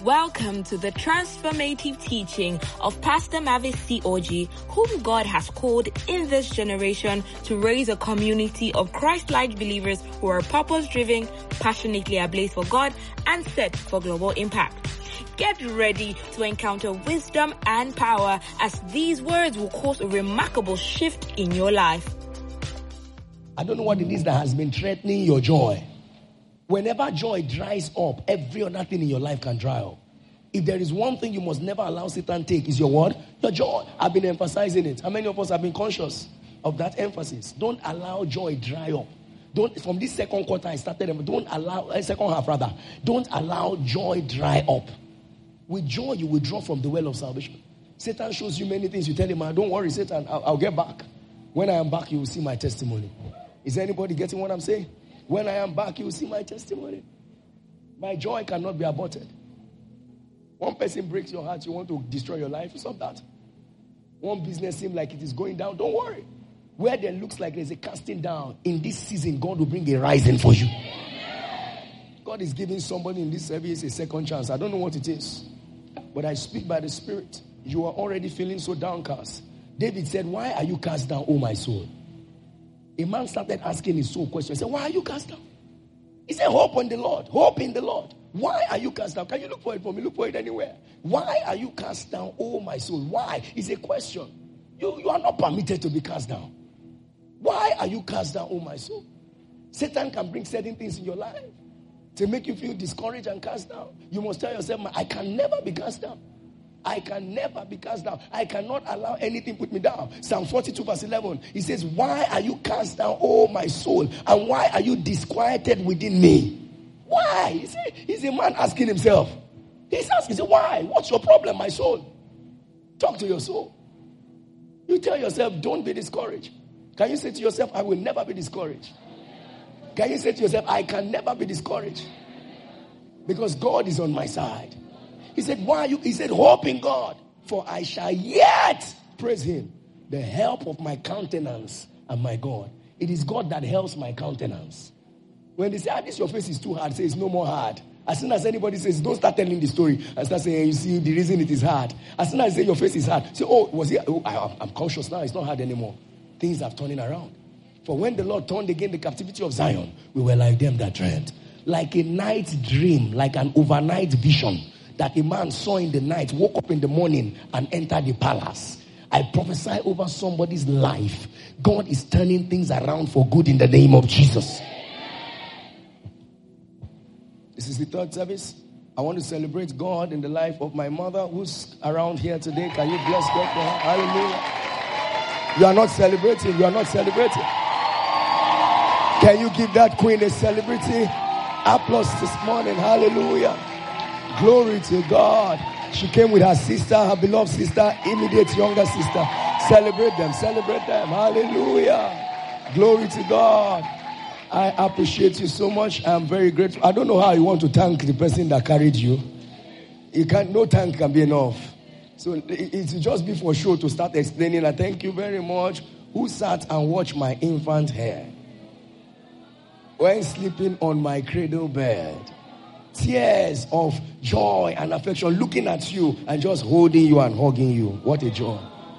Welcome to the transformative teaching of Pastor Mavis C.O.G., whom God has called in this generation to raise a community of Christ-like believers who are purpose-driven, passionately ablaze for God, and set for global impact. Get ready to encounter wisdom and power as these words will cause a remarkable shift in your life. I don't know what it is that has been threatening your joy. Whenever joy dries up, every other thing in your life can dry up. If there is one thing you must never allow Satan take, is your what? Your joy. I've been emphasizing it. How many of us have been conscious of that emphasis? Don't allow joy dry up. Don't, from this second quarter I started, don't allow, second half rather, don't allow joy dry up. With joy, you will draw from the well of salvation. Satan shows you many things. You tell him, don't worry, Satan, I'll get back. When I am back, you will see my testimony. Is anybody getting what I'm saying? When I am back, you will see my testimony. My joy cannot be aborted. One person breaks your heart, you want to destroy your life. It's not that. One business seems like it is going down. Don't worry. Where there looks like there's a casting down, in this season, God will bring a rising for you. God is giving somebody in this service a second chance. I don't know what it is, but I speak by the Spirit. You are already feeling so downcast. David said, why are you cast down, O my soul? A man started asking his soul questions. He said, why are you cast down? He said, hope on the Lord. Hope in the Lord. Why are you cast down? Can you look for it for me? Look for it anywhere. Why are you cast down, oh my soul? Why? It's a question. You are not permitted to be cast down. Why are you cast down, oh my soul? Satan can bring certain things in your life to make you feel discouraged and cast down. You must tell yourself, I can never be cast down. I can never be cast down. I cannot allow anything put me down. Psalm 42 verse 11. He says, why are you cast down, oh my soul? And why are you disquieted within me? Why? He's a man asking himself. He's asking, why? What's your problem, my soul? Talk to your soul. You tell yourself, don't be discouraged. Can you say to yourself, I will never be discouraged? Can you say to yourself, I can never be discouraged? Because God is on my side. He said, why are you? He said, hope in God, for I shall yet praise him, the help of my countenance and my God. It is God that helps my countenance. When they say, this your face is too hard, say it's no more hard. As soon as anybody says, don't start telling the story and start saying, you see, the reason it is hard. As soon as they say your face is hard, say, was it? I'm conscious now, it's not hard anymore. Things are turning around. For when the Lord turned again the captivity of Zion, we were like them that dreamt. Like a night dream, like an overnight vision that a man saw in the night, woke up in the morning and entered the palace. I prophesy over somebody's life. God is turning things around for good in the name of Jesus. This is the third service. I want to celebrate God in the life of my mother who's around here today. Can you bless God for her? Hallelujah. You are not celebrating. You are not celebrating. Can you give that queen a celebrity applause this morning? Hallelujah. Glory to God. She came with her sister, her beloved sister, immediate younger sister. Celebrate them. Celebrate them. Hallelujah. Glory to God. I appreciate you so much. I'm very grateful. I don't know how you want to thank the person that carried you. No thank can be enough. So it's just before show to start explaining. I thank you very much. Who sat and watched my infant hair when sleeping on my cradle bed? Tears of joy and affection, looking at you and just holding you and hugging you. What a joy.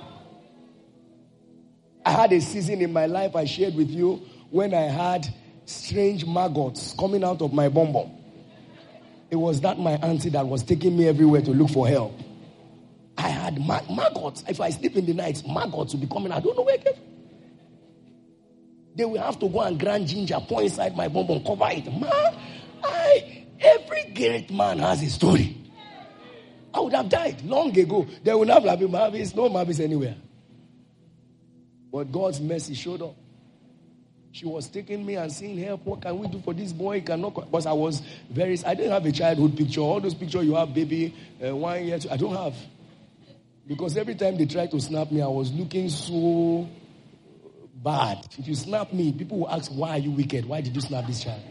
I had a season in my life I shared with you when I had strange maggots coming out of my bum bum. It was that my auntie that was taking me everywhere to look for help. I had maggots. If I sleep in the night, maggots will be coming. I don't know where it came. They will have to go and grind ginger, pour inside my bum bum, cover it. Every great man has a story. I would have died long ago. There would not have been Mavis, no Mavis anywhere. But God's mercy showed up. She was taking me and saying, help, what can we do for this boy? Because I didn't have a childhood picture. All those pictures you have, baby, 1 year, I don't have. Because every time they tried to snap me, I was looking so bad. If you snap me, people will ask, why are you wicked? Why did you snap this child?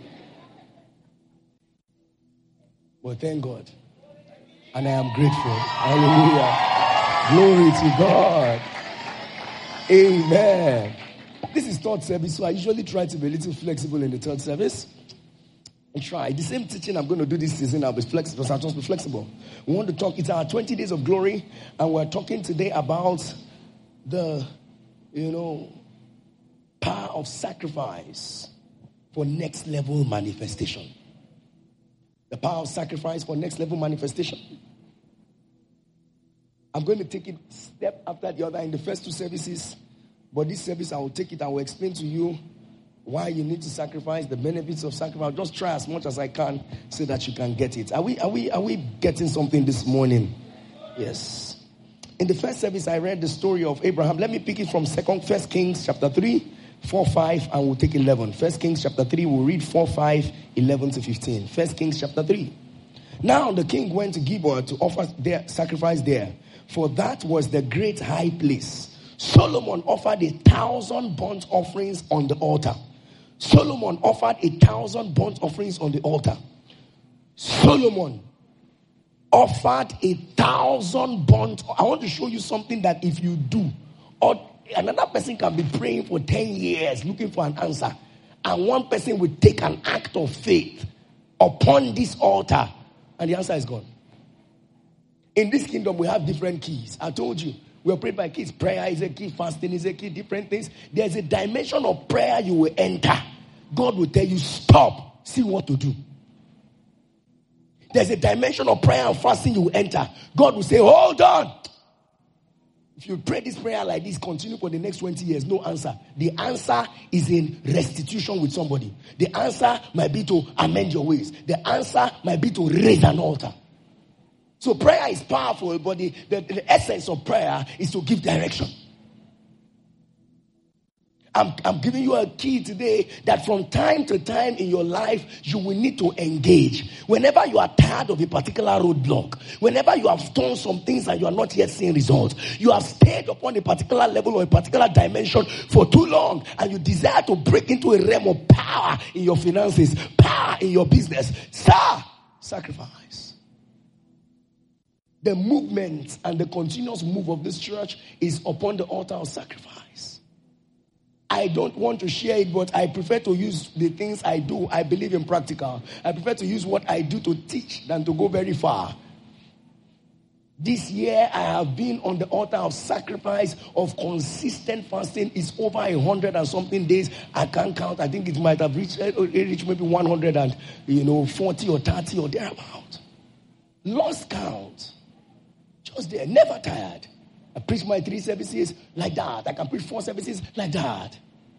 But thank God. And I am grateful. Hallelujah. Glory to God. Amen. This is third service, so I usually try to be a little flexible in the third service. And try. The same teaching I'm going to do this season, I'll be flexible. I'll just be flexible. We want to talk. It's our 20 days of glory, and we're talking today about the, power of sacrifice for next level manifestation. The power of sacrifice for next level manifestation. I'm going to take it step after the other in the first two services, but this service I will take it and will explain to you why you need to sacrifice, the benefits of sacrifice. I'll just try as much as I can so that you can get it. Are we getting something this morning? Yes. In the first service, I read the story of Abraham. Let me pick it from 1 Kings chapter 3, 4, 5, and we'll take 11. 1 Kings chapter 3, we'll read 4, 5, 11 to 15. 1 Kings chapter 3. Now the king went to Gibeah to offer their sacrifice there, for that was the great high place. Solomon offered 1,000 burnt offerings on the altar. Solomon offered 1,000 burnt offerings on the altar. Solomon offered 1,000 burnt. I want to show you something that if you do, or another person can be praying for 10 years looking for an answer, and one person will take an act of faith upon this altar, and the answer is gone. In this kingdom, we have different keys. I told you. We operate by keys. Prayer is a key. Fasting is a key. Different things. There's a dimension of prayer you will enter. God will tell you, stop. See what to do. There's a dimension of prayer and fasting you will enter. God will say, hold on. If you pray this prayer like this, continue for the next 20 years, no answer. The answer is in restitution with somebody. The answer might be to amend your ways. The answer might be to raise an altar. So prayer is powerful, but the essence of prayer is to give direction. I'm giving you a key today that from time to time in your life, you will need to engage. Whenever you are tired of a particular roadblock, whenever you have done some things and you are not yet seeing results, you have stayed upon a particular level or a particular dimension for too long, and you desire to break into a realm of power in your finances, power in your business, sacrifice. The movement and the continuous move of this church is upon the altar of sacrifice. I don't want to share it, but I prefer to use the things I do. I believe in practical. I prefer to use what I do to teach than to go very far. This year, I have been on the altar of sacrifice, of consistent fasting. It's over 100 and something days. I can't count. I think it might have reached maybe 140 or 30 or thereabout. Lost count. Just there, never tired. I preach my 3 services like that. I can preach 4 services like that.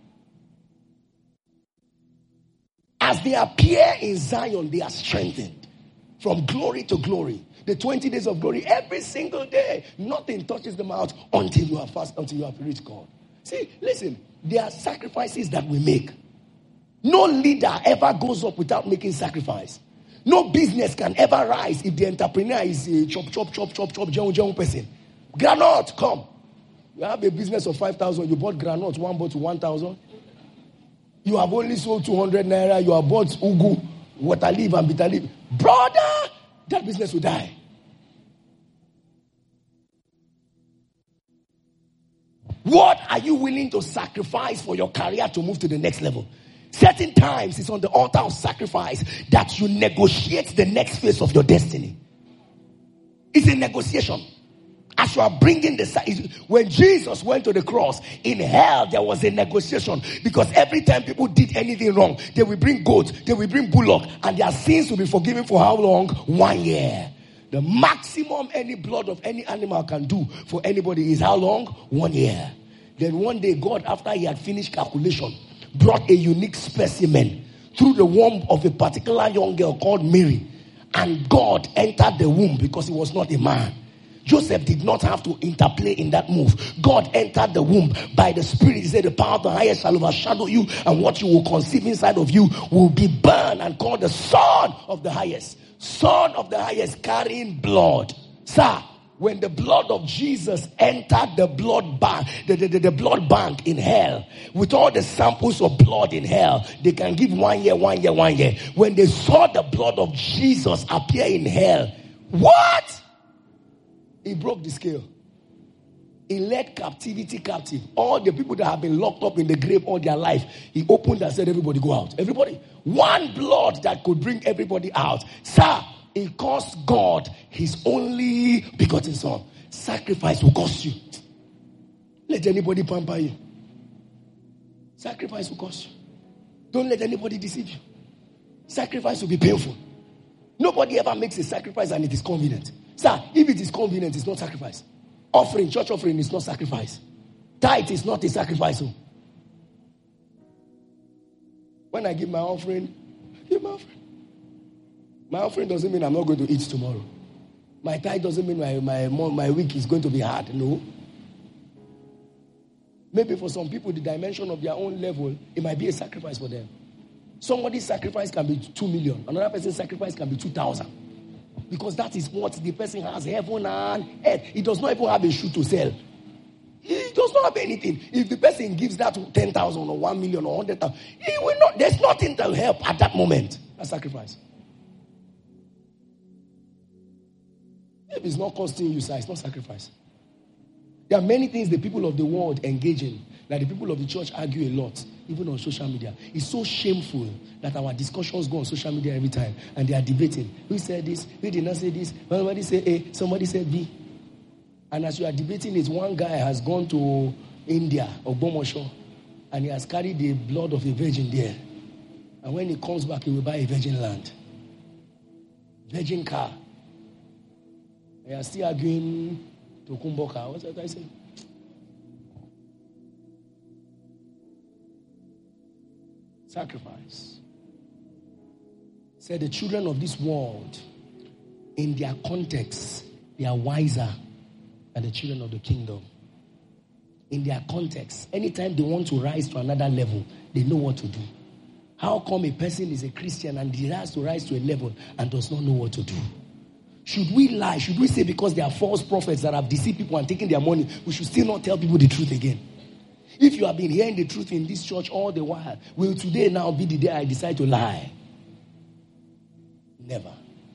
As they appear in Zion, they are strengthened from glory to glory. The 20 days of glory, every single day, nothing touches them out until you are fast, until you have reached God. See, listen, there are sacrifices that we make. No leader ever goes up without making sacrifice. No business can ever rise if the entrepreneur is a chop, person. Granite, come. You have a business of 5,000. You bought granite, one bottle, 1,000. You have only sold 200 naira. You have bought ugu, water leaf, and bitter leaf. Brother, that business will die. What are you willing to sacrifice for your career to move to the next level? Certain times it's on the altar of sacrifice that you negotiate the next phase of your destiny. It's a negotiation. As you are bringing when Jesus went to the cross, in hell there was a negotiation, because every time people did anything wrong, they will bring goats, they will bring bullock, and their sins will be forgiven for how long? 1 year. The maximum any blood of any animal can do for anybody is how long? 1 year. Then one day God, after he had finished calculation, brought a unique specimen through the womb of a particular young girl called Mary. And God entered the womb because he was not a man. Joseph did not have to interplay in that move. God entered the womb by the Spirit. He said, the power of the highest shall overshadow you, and what you will conceive inside of you will be born and called the Son of the highest. Son of the highest, carrying blood. Sir, when the blood of Jesus entered the blood bank, the blood bank in hell, with all the samples of blood in hell, they can give 1 year, 1 year, 1 year. When they saw the blood of Jesus appear in hell, what? He broke the scale. He led captivity captive. All the people that have been locked up in the grave all their life, he opened and said, everybody go out. Everybody. One blood that could bring everybody out. Sir, it cost God his only begotten son. Sacrifice will cost you. Let anybody pamper you. Sacrifice will cost you. Don't let anybody deceive you. Sacrifice will be painful. Nobody ever makes a sacrifice and it is convenient. Sir, if it is convenient, it's not sacrifice. Offering, church offering is not sacrifice. Tithe is not a sacrifice. When I give my offering, my offering doesn't mean I'm not going to eat tomorrow. My tithe doesn't mean my week is going to be hard. No. Maybe for some people, the dimension of their own level, it might be a sacrifice for them. Somebody's sacrifice can be 2 million. Another person's sacrifice can be 2,000. Because that is what the person has, heaven and earth. He does not even have a shoe to sell. He does not have anything. If the person gives that 10,000 or 1 million or 100,000, he will not. There's nothing to help at that moment. That's sacrifice. If it's not costing you, sir, it's not sacrifice. There are many things the people of the world engage in that the people of the church argue a lot, even on social media. It's so shameful that our discussions go on social media every time and they are debating. Who said this? Who did not say this? Somebody said A, somebody said B. And as you are debating it, one guy has gone to India or Ogbomoso and he has carried the blood of a virgin there. And when he comes back, he will buy a virgin land, virgin car. They are still arguing to Kumboka. What's that guy saying? Sacrifice. Said the children of this world, in their context, they are wiser than the children of the kingdom. In their context, anytime they want to rise to another level, they know what to do. How come a person is a Christian and he has to rise to a level and does not know what to do? Should we lie? Should we say because there are false prophets that have deceived people and taken their money, we should still not tell people the truth again? If you have been hearing the truth in this church all the while, will today now be the day I decide to lie? Never.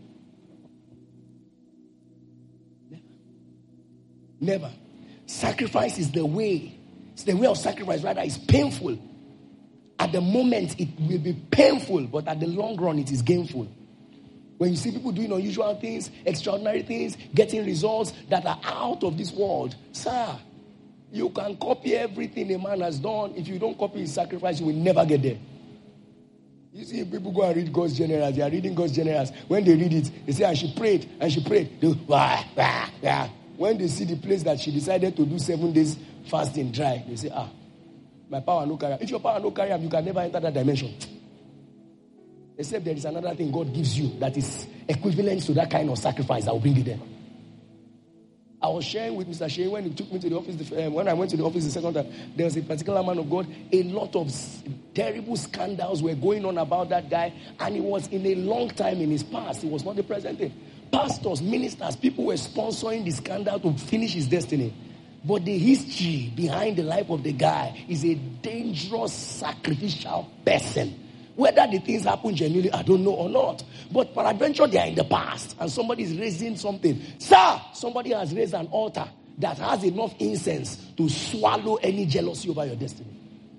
Never. Never. Sacrifice is the way. It's the way of sacrifice. Rather, it's painful. At the moment, it will be painful, but at the long run, it is gainful. When you see people doing unusual things, extraordinary things, getting results that are out of this world, sir, you can copy everything a man has done. If you don't copy his sacrifice, you will never get there. You see people go and read God's generals. They are reading God's generals. When they read it, they say, and she prayed, and she prayed. They go, When they see the place that she decided to do 7 days fasting dry, they say, my power no carry. If your power no carry, you can never enter that dimension. Except there is another thing God gives you that is equivalent to that kind of sacrifice that will bring you there. I was sharing with Mr. Shea when he took me to the office, when I went to the office the second time, there was a particular man of God. A lot of terrible scandals were going on about that guy, and it was in a long time in his past. It was not the present day. Pastors, ministers, people were sponsoring the scandal to finish his destiny. But the history behind the life of the guy is a dangerous, sacrificial person. Whether the things happen genuinely, I don't know or not. But peradventure, they are in the past. And somebody is raising something. Sir, somebody has raised an altar that has enough incense to swallow any jealousy over your destiny.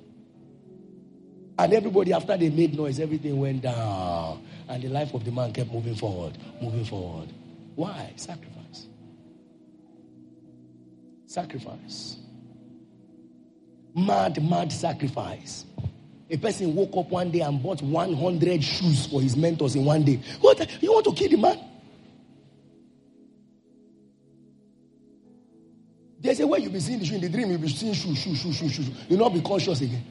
And everybody, after they made noise, everything went down. And the life of the man kept moving forward, moving forward. Why? Sacrifice. Sacrifice. Mad sacrifice. A person woke up one day and bought 100 shoes for his mentors in one day. What? You want to kill the man? There's a way you'll be seeing the shoe. In the dream, you'll be seeing shoe. You'll not be conscious again.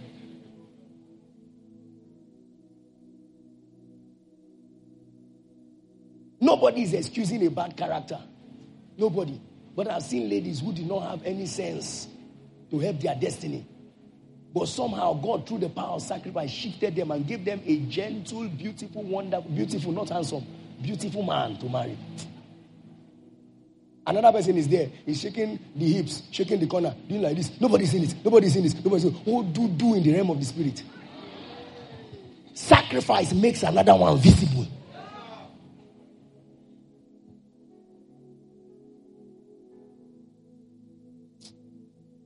Nobody is excusing a bad character. Nobody. But I've seen ladies who did not have any sense to help their destiny. But somehow God, through the power of sacrifice, shifted them and gave them a gentle, beautiful, wonderful, beautiful, not handsome, beautiful man to marry. Another person is there. He's shaking the hips, shaking the corner, doing like this. Nobody's seen it. Nobody's seen this. Nobody's seen it. What do in the realm of the spirit? Sacrifice makes another one visible.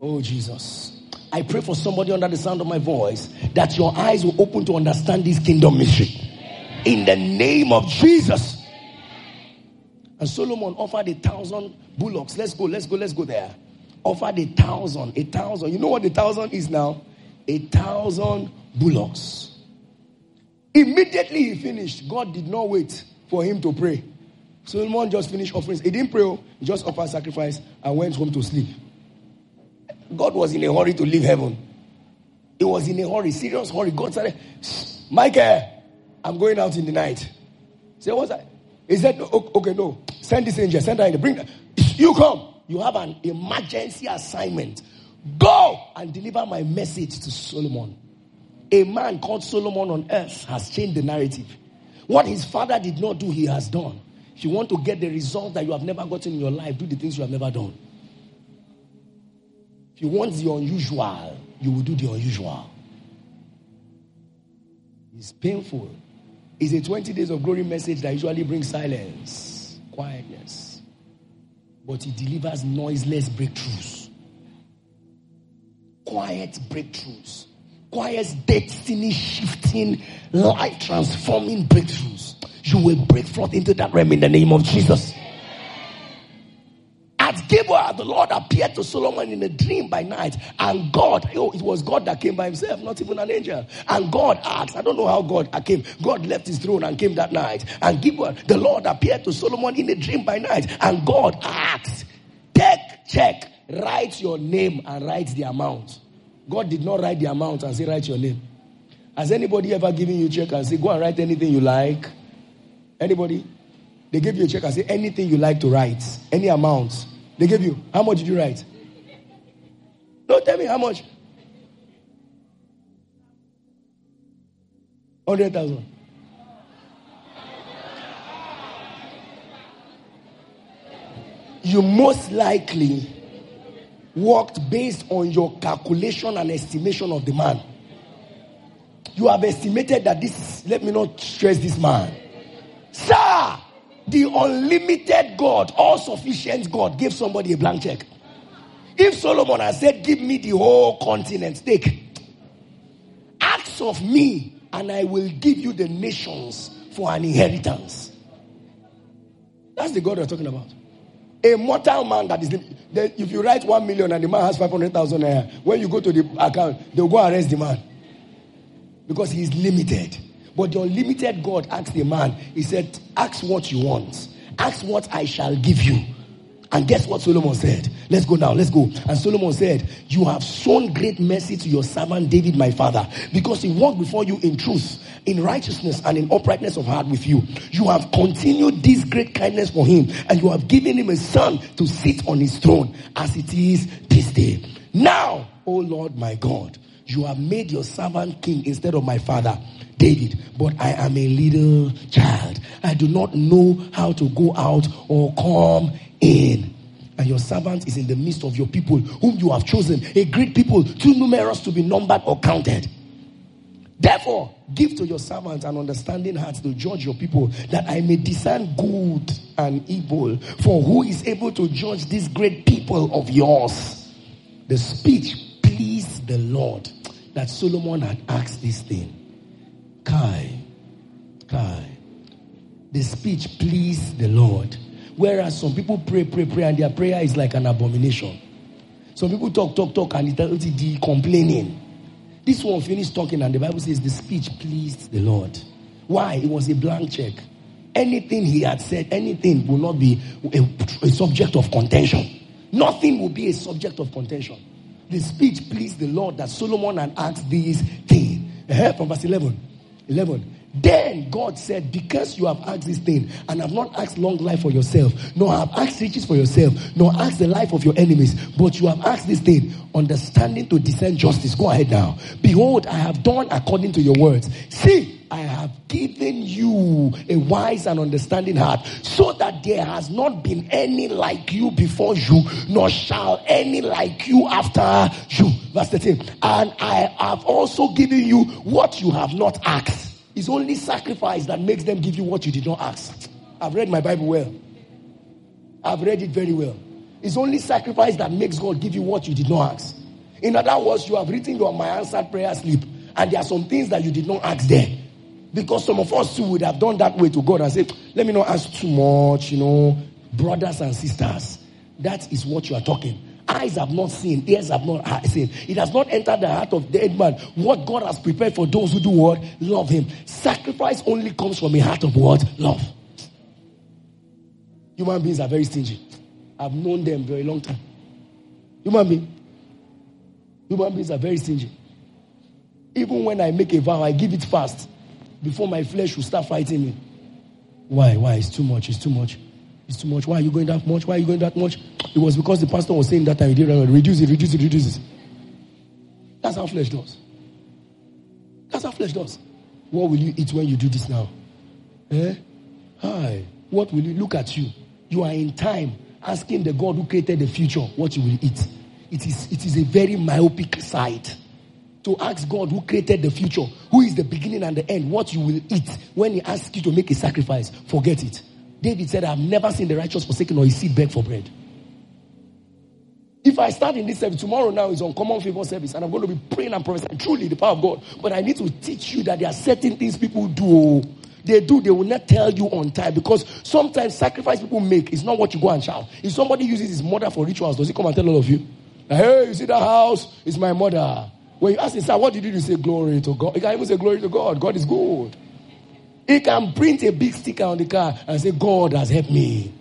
Oh, Jesus. I pray for somebody under the sound of my voice that your eyes will open to understand this kingdom mystery. In the name of Jesus. And Solomon offered 1,000 bullocks. Let's go there. Offered 1,000. You know what 1,000 is now? 1,000 bullocks. Immediately he finished. God did not wait for him to pray. Solomon just finished offerings. He didn't pray. He just offered sacrifice and went home to sleep. God was in a hurry to leave heaven. He was in a hurry, serious hurry. God said, Michael, I'm going out in the night. He said, what's that? He said, okay, no. Send this angel. Send her in. Bring her. You come. You have an emergency assignment. Go and deliver my message to Solomon. A man called Solomon on earth has changed the narrative. What his father did not do, he has done. If you want to get the results that you have never gotten in your life, do the things you have never done. If you want the unusual, you will do the unusual. It's painful. It's a 20 days of glory message that usually brings silence, quietness. But it delivers noiseless breakthroughs. Quiet breakthroughs. Quiet destiny shifting, life transforming breakthroughs. You will break forth into that realm in the name of Jesus. At Gilboa, the Lord appeared to Solomon in a dream by night. And God, it was God that came by himself, not even an angel. And God asked, I don't know how God came. God left his throne and came that night. And Gilboa, the Lord appeared to Solomon in a dream by night. And God asked, check, write your name and write the amount. God did not write the amount and say, write your name. Has anybody ever given you a check and say, go and write anything you like? Anybody? They gave you a check and say, anything you like to write, any amount. They gave you. How much did you write? No, tell me how much. 100,000. You most likely worked based on your calculation and estimation of the man. You have estimated that this, let me not stress this man. Sir, the unlimited God, all-sufficient God, gave somebody a blank check. If Solomon had said, give me the whole continent, take. Ask of me, and I will give you the nations for an inheritance. That's the God we're talking about. A mortal man that is, if you write 1 million and the man has 500,000 naira, when you go to the account, they'll go arrest the man. Because he is limited. But the unlimited God asked the man, he said, ask what you want. Ask what I shall give you. And guess what Solomon said? Let's go now, let's go. And Solomon said, you have shown great mercy to your servant David, my father, because he walked before you in truth, in righteousness, and in uprightness of heart with you. You have continued this great kindness for him, and you have given him a son to sit on his throne, as it is this day. Now, O Lord my God, you have made your servant king instead of my father David, but I am a little child. I do not know how to go out or come in. And your servant is in the midst of your people, whom you have chosen, a great people, too numerous to be numbered or counted. Therefore, give to your servants an understanding heart to judge your people, that I may discern good and evil. For who is able to judge this great people of yours? The speech pleased the Lord, that Solomon had asked this thing. Kai. The speech pleased the Lord. Whereas some people pray, and their prayer is like an abomination. Some people talk, and it's complaining. This one finished talking, and the Bible says the speech pleased the Lord. Why? It was a blank check. Anything he had said, anything will not be a subject of contention. Nothing will be a subject of contention. The speech pleased the Lord that Solomon had asked these things. From verse 11. Then God said, because you have asked this thing, and have not asked long life for yourself, nor have asked riches for yourself, nor asked the life of your enemies, but you have asked this thing, understanding to discern justice. Go ahead now. Behold, I have done according to your words. See, I have given you a wise and understanding heart, so that there has not been any like you before you, nor shall any like you after you. Verse 13. And I have also given you what you have not asked. It's only sacrifice that makes them give you what you did not ask. I've read my Bible well. I've read it very well. It's only sacrifice that makes God give you what you did not ask. In other words, you have written your my answered prayer slip, and there are some things that you did not ask there. Because some of us too would have done that way to God and said, let me not ask too much, brothers and sisters. That is what you are talking. Eyes have not seen, ears have not seen. It has not entered the heart of the dead man what God has prepared for those who do what? Love him. Sacrifice only comes from a heart of what? Love. Human beings are very stingy. I've known them for a long time. Human beings are very stingy. Even when I make a vow, I give it fast before my flesh will start fighting me. Why? It's too much. It's too much. Why are you going that much? It was because the pastor was saying that time he didn't reduce it. That's how flesh does. What will you eat when you do this now? Hi. What will you look at you? You are in time asking the God who created the future what you will eat. It is a very myopic sight to ask God who created the future, who is the beginning and the end, what you will eat when he asks you to make a sacrifice. Forget it. David said, I've never seen the righteous forsaken or his seed beg for bread. If I start in this service, tomorrow now is Uncommon Favor service, and I'm going to be praying and prophesying truly the power of God. But I need to teach you that there are certain things people do. They will not tell you on time, because sometimes sacrifice people make is not what you go and shout. If somebody uses his mother for rituals, does he come and tell all of you? Hey, you see that house? It's my mother. When you ask him, sir, what did you do? You say, glory to God. He can even say, glory to God. God is good. He can print a big sticker on the car and say, God has helped me.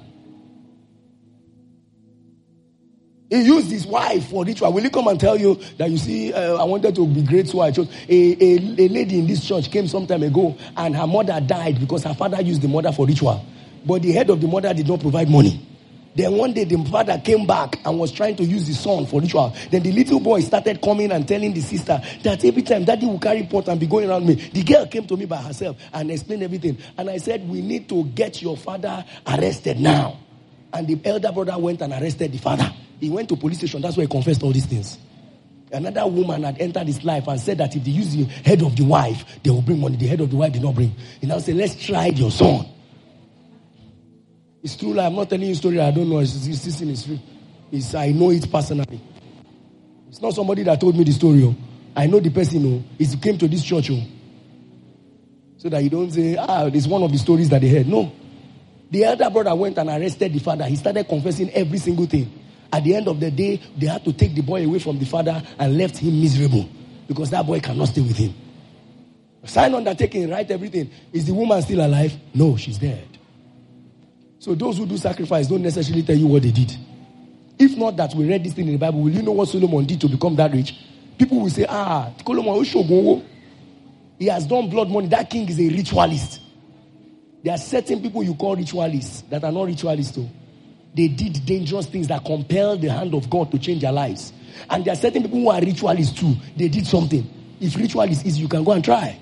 He used his wife for ritual. Will he come and tell you that, you see, I wanted to be great, so I chose. A lady in this church came some time ago, and her mother died because her father used the mother for ritual. But the head of the mother did not provide money. Then one day the father came back and was trying to use the son for ritual. Then the little boy started coming and telling the sister that every time daddy will carry pot and be going around me. The girl came to me by herself and explained everything. And I said, we need to get your father arrested now. And the elder brother went and arrested the father. He went to police station. That's where he confessed all these things. Another woman had entered his life and said that if they use the head of the wife, they will bring money. The head of the wife did not bring. He now said, let's try your son. It's true. I'm not telling you a story I don't know. This thing is true. I know it personally. It's not somebody that told me the story. I know the person. He came to this church. So that you don't say, it's one of the stories that they heard. No. The elder brother went and arrested the father. He started confessing every single thing. At the end of the day, they had to take the boy away from the father and left him miserable, because that boy cannot stay with him. Sign undertaking, write everything. Is the woman still alive? No, she's dead. So those who do sacrifice don't necessarily tell you what they did. If not that we read this thing in the Bible, will you know what Solomon did to become that rich? People will say, Solomon, he has done blood money. That king is a ritualist. There are certain people you call ritualists that are not ritualists too. They did dangerous things that compelled the hand of God to change their lives. And there are certain people who are ritualists too. They did something. If ritual is easy, you can go and try.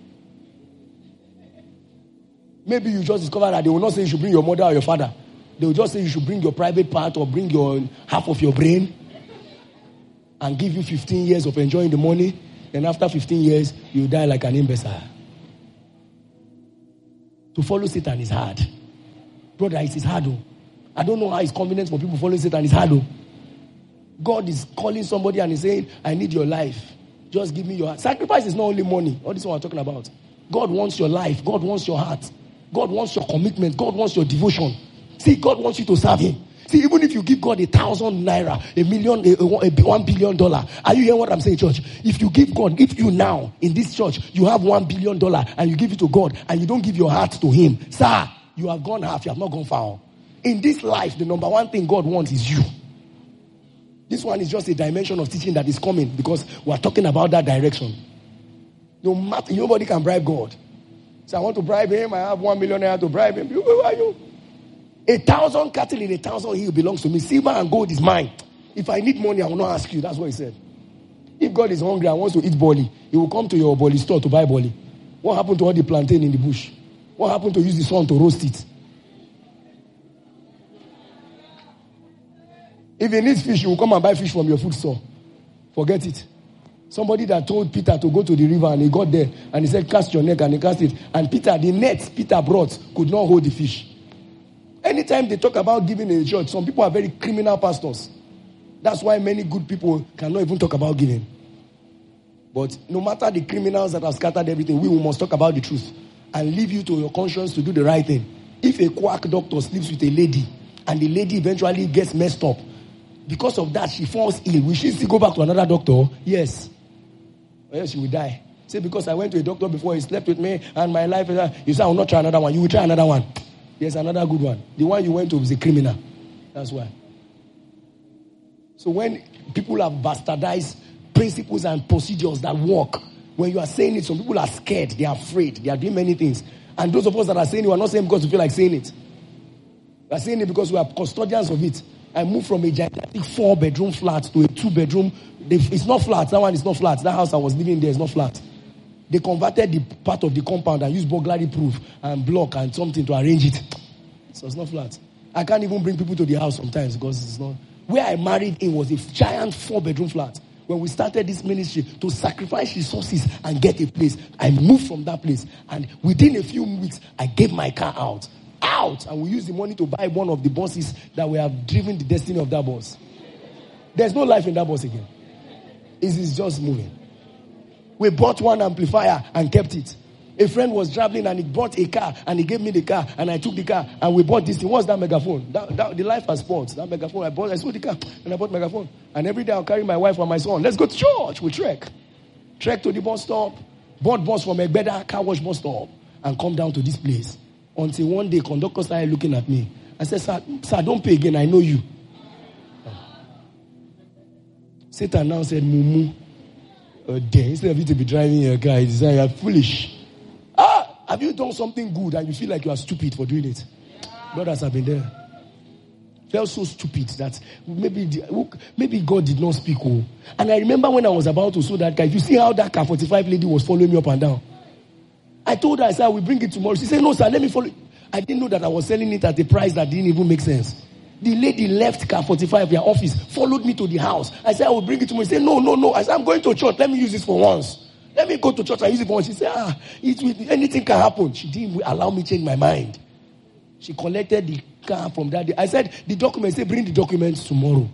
Maybe you just discover that they will not say you should bring your mother or your father. They will just say you should bring your private part or bring your half of your brain and give you 15 years of enjoying the money. And after 15 years, you die like an imbecile. To follow Satan is hard. Brother, it is hard. I don't know how it's convenient for people following Satan. It's hard. God is calling somebody and he's saying, I need your life. Just give me your heart. Sacrifice is not only money. All this one I'm talking about. God wants your life. God wants your heart. God wants your commitment. God wants your devotion. See, God wants you to serve him. See, even if you give God 1,000 naira, $1 billion, are you hearing what I'm saying, church? If you give God, if you now in this church, you have $1 billion and you give it to God and you don't give your heart to him, sir, you have gone half, you have not gone far. In this life, the number one thing God wants is you. This one is just a dimension of teaching that is coming because we're talking about that direction. No matter, nobody can bribe God. So I want to bribe him. I have $1 million to bribe him. Who are you? 1,000 cattle in 1,000 hill belongs to me. Silver and gold is mine. If I need money, I will not ask you. That's what he said. If God is hungry and wants to eat boli, he will come to your boli store to buy boli. What happened to all the plantain in the bush? What happened to use the sun to roast it? If he needs fish, he will come and buy fish from your food store. Forget it. Somebody that told Peter to go to the river and he got there and he said, cast your net, and he cast it. And Peter, the net Peter brought could not hold the fish. And Anytime they talk about giving in the church, some people are very criminal pastors. That's why many good people cannot even talk about giving. But no matter the criminals that have scattered everything, we must talk about the truth and leave you to your conscience to do the right thing. If a quack doctor sleeps with a lady and the lady eventually gets messed up, because of that she falls ill, will she still go back to another doctor? Yes. Or else she will die. Say, because I went to a doctor before, he slept with me and my life is... You say, I will not try another one. You will try another one. There's another good one. The one you went to was a criminal. That's why. So when people have bastardized principles and procedures that work, when you are saying it, some people are scared, they are afraid, they are doing many things. And those of us that are saying it, we are not saying because we feel like saying it. We are saying it because we are custodians of it. I moved from a gigantic 4-bedroom flat to a 2-bedroom. It's not flat. That one is not flat. That house I was living in there is not flat. They converted the part of the compound and used burglary proof and block and something to arrange it. So it's not flat. I can't even bring people to the house sometimes because it's not. Where I married in was a giant 4-bedroom flat. When we started this ministry to sacrifice resources and get a place, I moved from that place. And within a few weeks, I gave my car out. And we used the money to buy one of the buses that we have driven the destiny of that bus. There's no life in that bus again. It is just moving. We bought one amplifier and kept it. A friend was traveling and he bought a car and he gave me the car and I took the car and we bought this thing. What's that megaphone? The life has sports. That megaphone I sold the car and I bought megaphone. And every day I'll carry my wife and my son. Let's go to church. We trek to the bus stop, bought bus from Egbeda car wash bus stop and come down to this place. Until one day conductor started looking at me. I said, sir, don't pay again. I know you. Satan now said, Mumu. Instead of you to be driving your car, you say, you're foolish. Have you done something good and you feel like you are stupid for doing it? Brothers have been there. Felt so stupid that maybe God did not speak. Oh. And I remember when I was about to sow that car, if you see how that car 45 lady was following me up and down. I told her, I said, I will bring it tomorrow. She said, no, sir, let me follow. I didn't know that I was selling it at a price that didn't even make sense. The lady left car 45, their office, followed me to the house. I said, I will bring it tomorrow. She said, no. I said, I'm going to church. Let me use this for once. Let me go to church and use it for once. She said, anything can happen. She didn't allow me to change my mind. She collected the car from that day. I said, the documents, say, bring the documents tomorrow.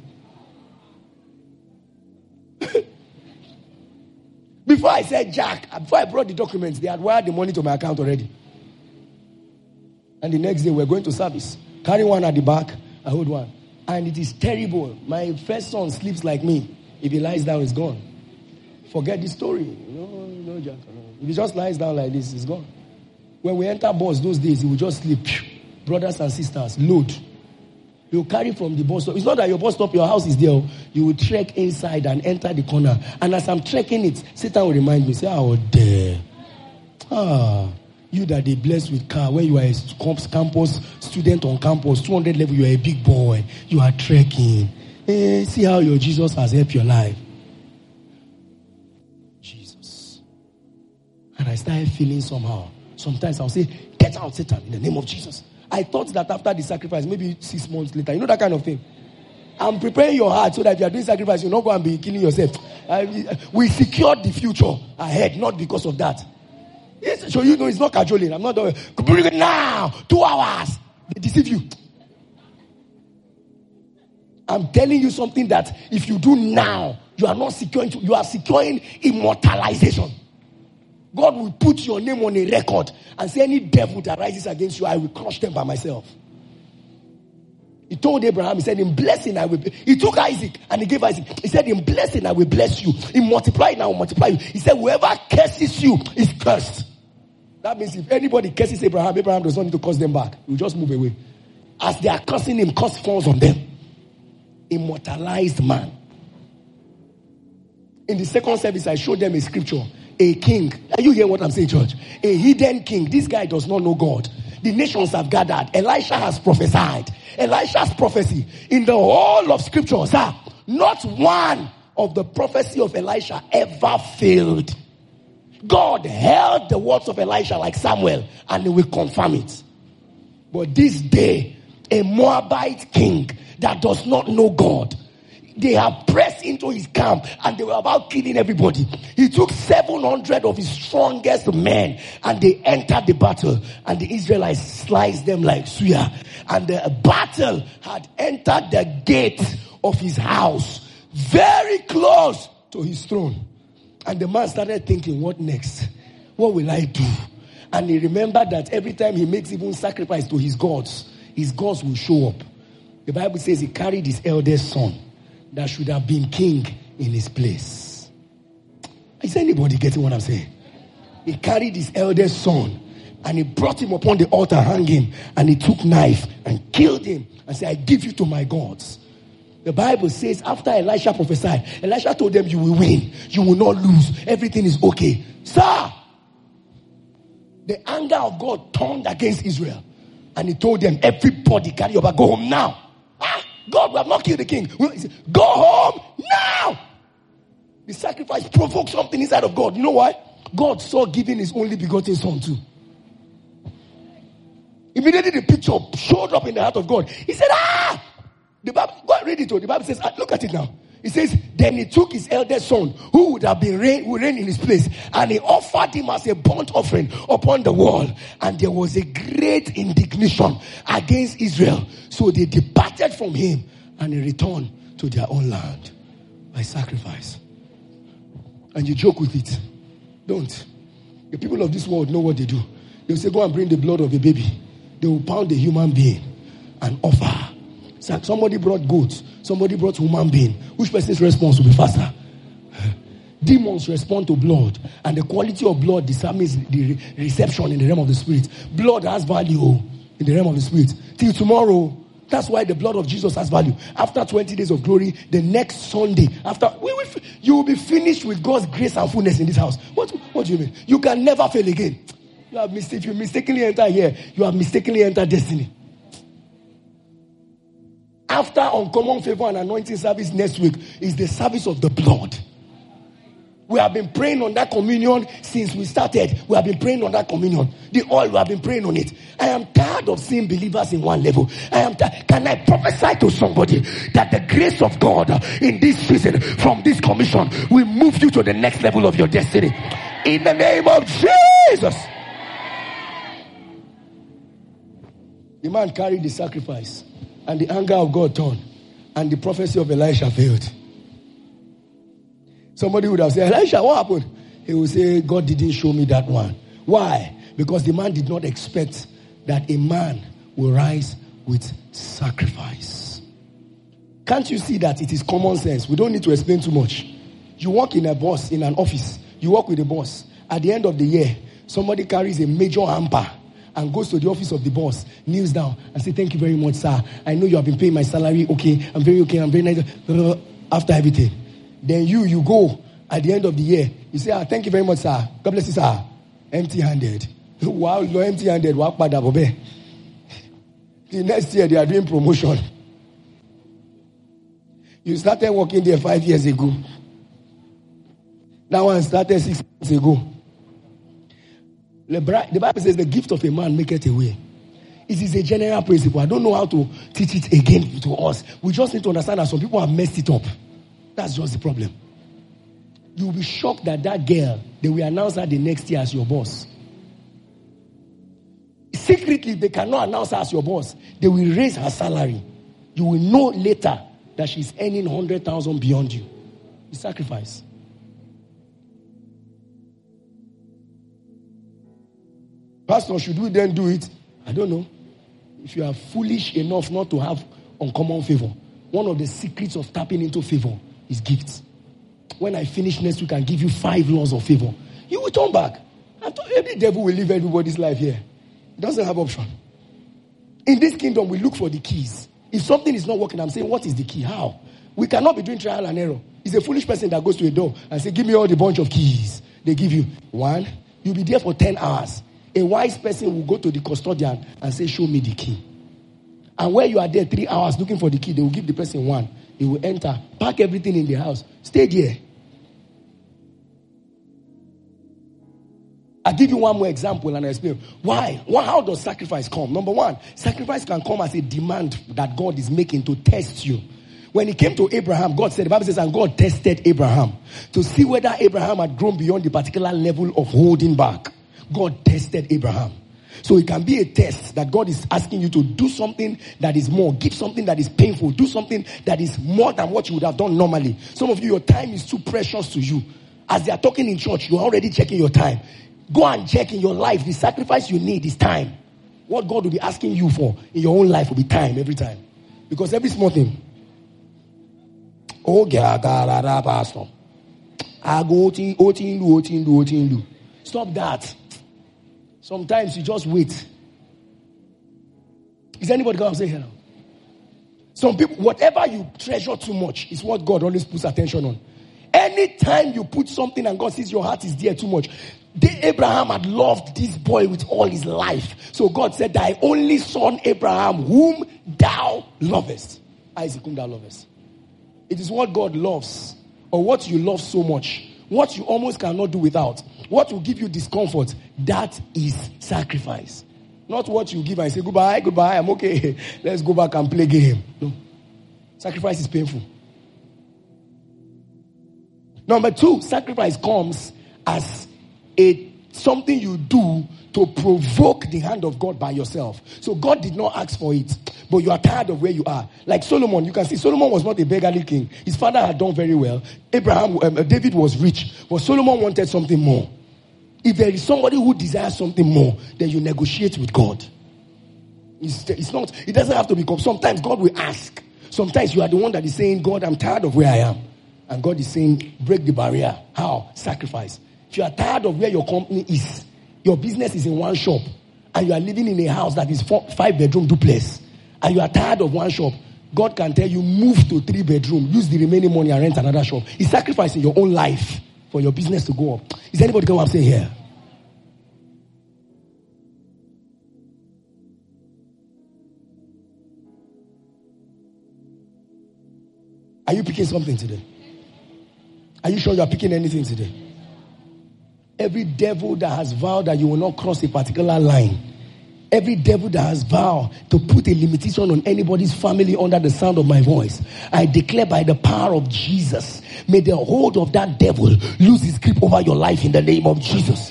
Before I said Jack, before I brought the documents, they had wired the money to my account already. And the next day, we're going to service. Carry one at the back, I hold one. And it is terrible. My first son sleeps like me. If he lies down, he's gone. Forget the story. No, Jack. No. If he just lies down like this, he's gone. When we enter bus those days, he will just sleep. Brothers and sisters, load. You carry from the bus stop. It's not that your bus stop, your house is there. You will trek inside and enter the corner. And as I'm trekking it, Satan will remind me, say, oh, there. You that they blessed with car, when you are a campus student on campus, 200 level, you are a big boy. You are trekking. See how your Jesus has helped your life. Jesus. And I started feeling somehow. Sometimes I'll say, get out, Satan, in the name of Jesus. I thought that after the sacrifice, maybe 6 months later, you know that kind of thing. I'm preparing your heart so that if you are doing sacrifice, you're not going to be killing yourself. We secured the future ahead, not because of that. Yes, so you know it's not cajoling. I'm not doing it now. 2 hours. They deceive you. I'm telling you something that if you do now, you are not securing. You are securing immortalization. God will put your name on a record and say any devil that rises against you, I will crush them by myself. He told Abraham, he said, in blessing I will. He took Isaac and he gave Isaac. He said, in blessing I will bless you. In multiplying I will multiply you. He said, whoever curses you is cursed. That means if anybody curses Abraham, Abraham does not need to curse them back. He will just move away. As they are cursing him, curse falls on them. Immortalized man. In the second service, I showed them a scripture. A king. Are you hearing what I'm saying, church? A hidden king. This guy does not know God. The nations have gathered. Elisha has prophesied. Elisha's prophecy in the whole of scripture, sir, not one of the prophecy of Elisha ever failed. God held the words of Elisha like Samuel and he will confirm it. But this day, a Moabite king that does not know God, They have pressed into his camp and they were about killing everybody. He took 700 of his strongest men and they entered the battle, and the Israelites sliced them like suya. And the battle had entered the gate of his house, very close to his throne. And the man started thinking, what next? What will I do? And he remembered that every time he makes even sacrifice to his gods will show up. The Bible says he carried his eldest son that should have been king in his place. Is anybody getting what I'm saying? He carried his eldest son and he brought him upon the altar, hung him, and he took knife and killed him and said, I give you to my gods. The Bible says after Elisha prophesied, Elisha told them, you will win, you will not lose, everything is okay. Sir, the anger of God turned against Israel, and he told them, everybody carry your bag, go home now. God, we have not killed the king. Go home now. The sacrifice provoked something inside of God. You know why? God saw giving his only begotten son too. Immediately the picture showed up in the heart of God. He said, the Bible, go and read it. The Bible says, look at it now. It says, then he took his eldest son, who would have been reign in his place, and he offered him as a burnt offering upon the wall. And there was a great indignation against Israel. So they departed from him and he returned to their own land by sacrifice. And you joke with it. Don't. The people of this world know what they do. They'll say, go and bring the blood of a baby. They will pound a human being and offer. So somebody brought goats. Somebody brought human being. Which person's response will be faster? Demons respond to blood. And the quality of blood determines the reception in the realm of the spirit. Blood has value in the realm of the spirit. Till tomorrow. That's why the blood of Jesus has value. After 20 days of glory, the next Sunday, you will be finished with God's grace and fullness in this house. What do you mean? You can never fail again. If you mistakenly enter here, you have mistakenly entered destiny. After Uncommon Favor and Anointing service next week is the service of the blood. We have been praying on that communion since we started. We have been praying on that communion. The oil, we have been praying on it. I am tired of seeing believers in one level. Can I prophesy to somebody that the grace of God in this season from this commission will move you to the next level of your destiny? In the name of Jesus. The man carried the sacrifice, and the anger of God turned, and the prophecy of Elisha failed. Somebody would have said, Elisha, what happened? He would say, God didn't show me that one. Why? Because the man did not expect that a man will rise with sacrifice. Can't you see that it is common sense? We don't need to explain too much. You work in an office. You work with a boss. At the end of the year, somebody carries a major hamper and goes to the office of the boss, kneels down and says, thank you very much, sir. I know you have been paying my salary. Okay, I'm very okay. I'm very nice. After everything. Then you go at the end of the year. You say, thank you very much, sir. God bless you, sir. Empty-handed. Wow, you're empty-handed. The next year, they are doing promotion. You started working there 5 years ago. That one started 6 months ago. The Bible says the gift of a man maketh a way. It is a general principle. I don't know how to teach it again to us. We just need to understand that some people have messed it up. That's just the problem. You'll be shocked that girl, they will announce her the next year as your boss. Secretly, they cannot announce her as your boss. They will raise her salary. You will know later that she's earning 100,000 beyond you. The sacrifice. Pastor, should we then do it? I don't know. If you are foolish enough not to have uncommon favor, one of the secrets of tapping into favor is gifts. When I finish next week and give you 5 laws of favor, you will turn back. Every devil will live everybody's life here. It doesn't have option. In this kingdom, we look for the keys. If something is not working, I'm saying, what is the key? How? We cannot be doing trial and error. It's a foolish person that goes to a door and say, give me all the bunch of keys. They give you 1. You'll be there for 10 hours. A wise person will go to the custodian and say, show me the key. And where you are there 3 hours looking for the key, they will give the person 1. He will enter, pack everything in the house, stay there. I'll give you one more example and I'll explain. Why? How does sacrifice come? Number 1, sacrifice can come as a demand that God is making to test you. When it came to Abraham, God said, the Bible says, and God tested Abraham to see whether Abraham had grown beyond the particular level of holding back. God tested Abraham. So it can be a test that God is asking you to do something that is more, give something that is painful, do something that is more than what you would have done normally. Some of you, your time is too precious to you. As they are talking in church, you are already checking your time. Go and check in your life. The sacrifice you need is time. What God will be asking you for in your own life will be time every time. Because every small thing. Oh, pastor. I go do. Stop that. Sometimes you just wait. Is anybody going to say here now? Some people, whatever you treasure too much is what God always puts attention on. Anytime you put something and God sees your heart is there too much. Abraham had loved this boy with all his life. So God said, thy only son Abraham, whom thou lovest. Isaac, whom thou lovest. It is what God loves, or what you love so much, what you almost cannot do without, what will give you discomfort. That is sacrifice. Not what you give and say, goodbye, I'm okay. Let's go back and play game. No. Sacrifice is painful. Number 2, sacrifice comes as something you do to provoke the hand of God by yourself. So God did not ask for it, but you are tired of where you are. Like Solomon, you can see Solomon was not a beggarly king. His father had done very well. David was rich, but Solomon wanted something more. If there is somebody who desires something more, then you negotiate with God. It doesn't have to become. Sometimes God will ask. Sometimes you are the one that is saying, God, I'm tired of where I am. And God is saying, break the barrier. How? Sacrifice. If you are tired of where your company is, your business is in one shop, and you are living in a house that is 5-bedroom duplex, and you are tired of one shop, God can tell you, move to 3-bedroom, use the remaining money and rent another shop. He's sacrificing your own life for your business to go up. Is anybody going to say here? Are you picking something today? Are you sure you are picking anything today? Every devil that has vowed that you will not cross a particular line, every devil that has vowed to put a limitation on anybody's family under the sound of my voice, I declare by the power of Jesus, may the hold of that devil lose his grip over your life in the name of Jesus.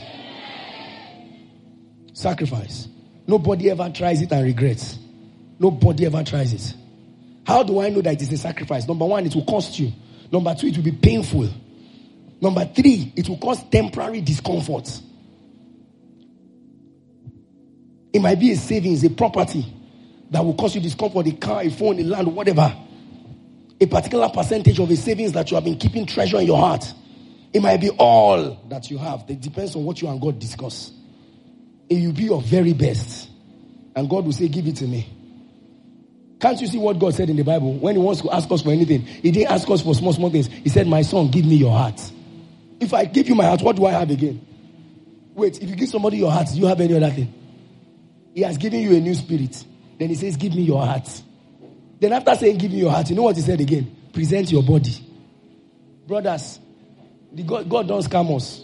Sacrifice. Nobody ever tries it and regrets. Nobody ever tries it. How do I know that it is a sacrifice? Number 1, it will cost you. Number 2, it will be painful. Number 3, it will cause temporary discomfort. It might be a savings, a property that will cause you discomfort, a car, a phone, a land, whatever. A particular percentage of a savings that you have been keeping treasure in your heart. It might be all that you have. It depends on what you and God discuss. It will be your very best. And God will say, give it to me. Can't you see what God said in the Bible? When he wants to ask us for anything, he didn't ask us for small things. He said, my son, give me your heart. If I give you my heart, what do I have again? Wait, if you give somebody your heart, do you have any other thing? He has given you a new spirit. Then he says, give me your heart. Then after saying, give me your heart, you know what he said again? Present your body. Brothers, God don't scam us.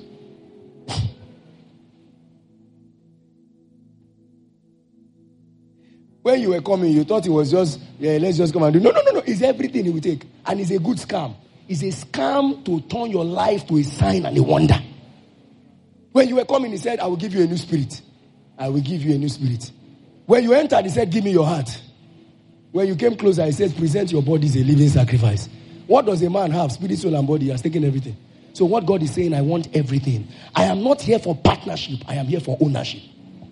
When you were coming, you thought it was just, let's just come and do. No. It's everything he will take. And it's a good scam. It's a scam to turn your life to a sign and a wonder. When you were coming, he said, I will give you a new spirit. I will give you a new spirit. When you entered, he said, give me your heart. When you came closer, he said, present your body as a living sacrifice. What does a man have? Spirit, soul, and body. He has taken everything. So what God is saying, I want everything. I am not here for partnership. I am here for ownership.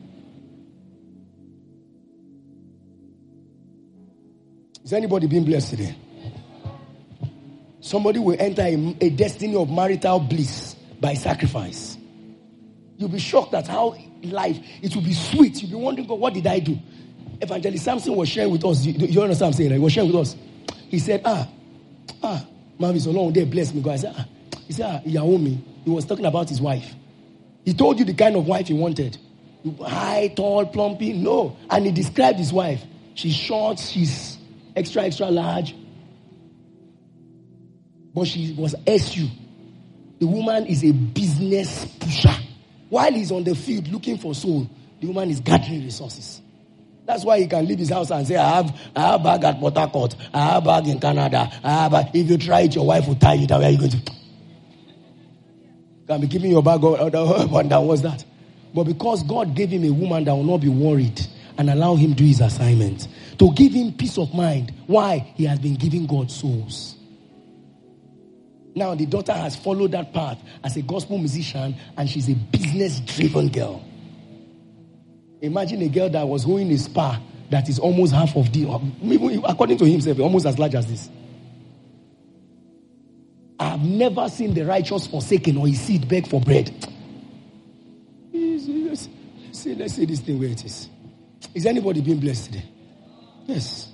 Is anybody being blessed today? Somebody will enter a destiny of marital bliss by sacrifice. You'll be shocked at how life, it will be sweet. You'll be wondering, God, what did I do? Evangelist Samson was sharing with us. You understand what I'm saying? He was sharing with us. He said, man, so long, they bless me. God. I said, He said, Yaomi. He was talking about his wife. He told you the kind of wife he wanted. High, tall, plumpy. No. And he described his wife. She's short, she's extra large. But she was SU. The woman is a business pusher. While he's on the field looking for soul, the woman is gathering resources. That's why he can leave his house and say, I have bag at Port Harcourt. I have bag in Canada. If you try it, your wife will tie you down. Where are you going to? Can be keeping your bag on down. What's that? But because God gave him a woman that will not be worried and allow him do his assignment. To give him peace of mind. Why? He has been giving God souls. Now the daughter has followed that path as a gospel musician and she's a business-driven girl. Imagine a girl that was going a spa that is almost half of according to himself, almost as large as this. I have never seen the righteous forsaken or his seed beg for bread. Let's see this thing where it is. Is anybody being blessed today? Yes.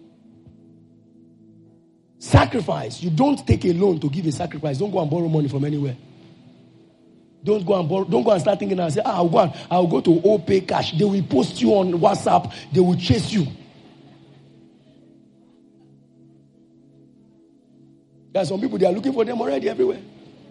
Sacrifice. You don't take a loan to give a sacrifice. Don't go and borrow money from anywhere. Don't go and start thinking and say, I'll go to OPay Cash. They will post you on WhatsApp. They will chase you. There are some people, they are looking for them already everywhere.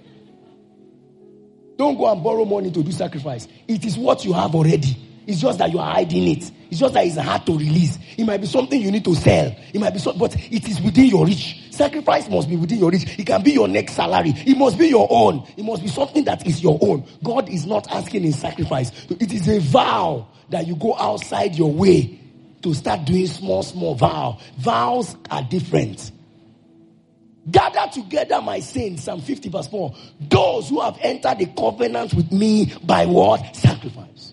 Don't go and borrow money to do sacrifice. It is what you have already. It's just that you are hiding it. It's just that it's hard to release. It might be something you need to sell. It might be but it is within your reach. Sacrifice must be within your reach. It can be your next salary. It must be your own. It must be something that is your own. God is not asking in sacrifice. It is a vow that you go outside your way to start doing small vow. Vows are different. Gather together, my saints, Psalm 50 verse 4. Those who have entered the covenant with me by what? Sacrifice.